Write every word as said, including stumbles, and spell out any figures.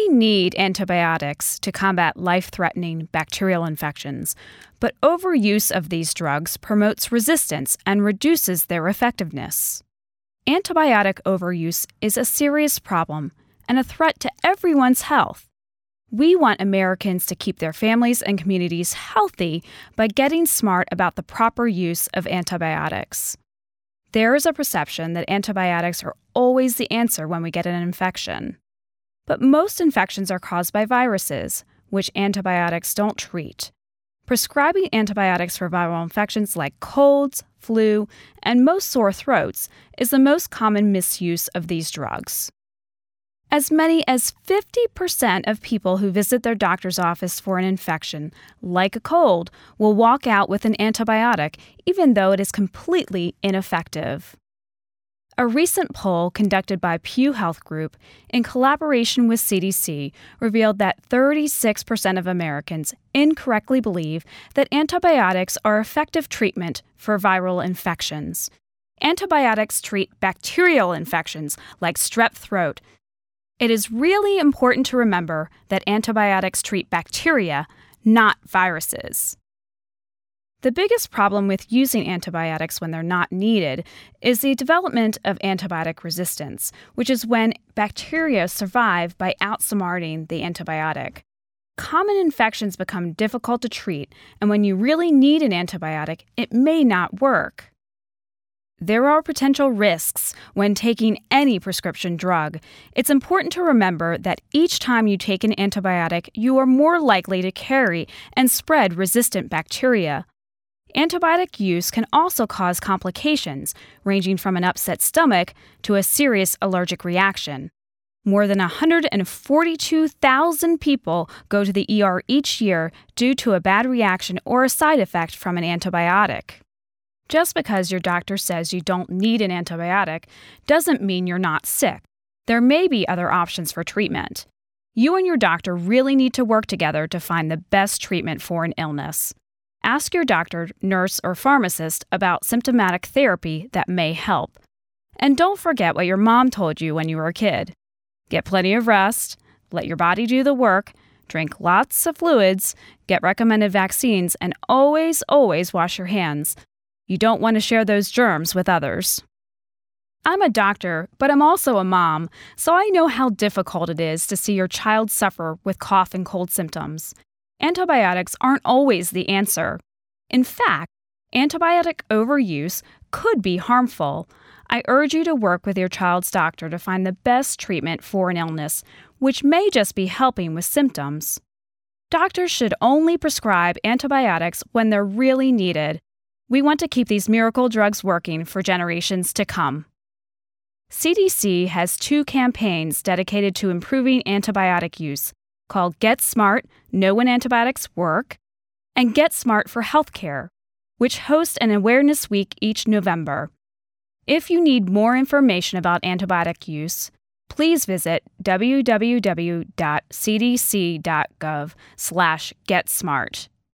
We need antibiotics to combat life-threatening bacterial infections, but overuse of these drugs promotes resistance and reduces their effectiveness. Antibiotic overuse is a serious problem and a threat to everyone's health. We want Americans to keep their families and communities healthy by getting smart about the proper use of antibiotics. There is a perception that antibiotics are always the answer when we get an infection. But most infections are caused by viruses, which antibiotics don't treat. Prescribing antibiotics for viral infections like colds, flu, and most sore throats is the most common misuse of these drugs. As many as fifty percent of people who visit their doctor's office for an infection, like a cold, will walk out with an antibiotic, even though it is completely ineffective. A recent poll conducted by Pew Health Group in collaboration with C D C revealed that thirty-six percent of Americans incorrectly believe that antibiotics are effective treatment for viral infections. Antibiotics treat bacterial infections like strep throat. It is really important to remember that antibiotics treat bacteria, not viruses. The biggest problem with using antibiotics when they're not needed is the development of antibiotic resistance, which is when bacteria survive by outsmarting the antibiotic. Common infections become difficult to treat, and when you really need an antibiotic, it may not work. There are potential risks when taking any prescription drug. It's important to remember that each time you take an antibiotic, you are more likely to carry and spread resistant bacteria. Antibiotic use can also cause complications, ranging from an upset stomach to a serious allergic reaction. More than one hundred forty-two thousand people go to the E R each year due to a bad reaction or a side effect from an antibiotic. Just because your doctor says you don't need an antibiotic doesn't mean you're not sick. There may be other options for treatment. You and your doctor really need to work together to find the best treatment for an illness. Ask your doctor, nurse, or pharmacist about symptomatic therapy that may help. And don't forget what your mom told you when you were a kid. Get plenty of rest, let your body do the work, drink lots of fluids, get recommended vaccines, and always, always wash your hands. You don't want to share those germs with others. I'm a doctor, but I'm also a mom, so I know how difficult it is to see your child suffer with cough and cold symptoms. Antibiotics aren't always the answer. In fact, antibiotic overuse could be harmful. I urge you to work with your child's doctor to find the best treatment for an illness, which may just be helping with symptoms. Doctors should only prescribe antibiotics when they're really needed. We want to keep these miracle drugs working for generations to come. C D C has two campaigns dedicated to improving antibiotic use, called Get Smart, Know When Antibiotics Work, and Get Smart for Healthcare, which host an awareness week each November. If you need more information about antibiotic use, please visit w w w dot c d c dot gov slash get smart.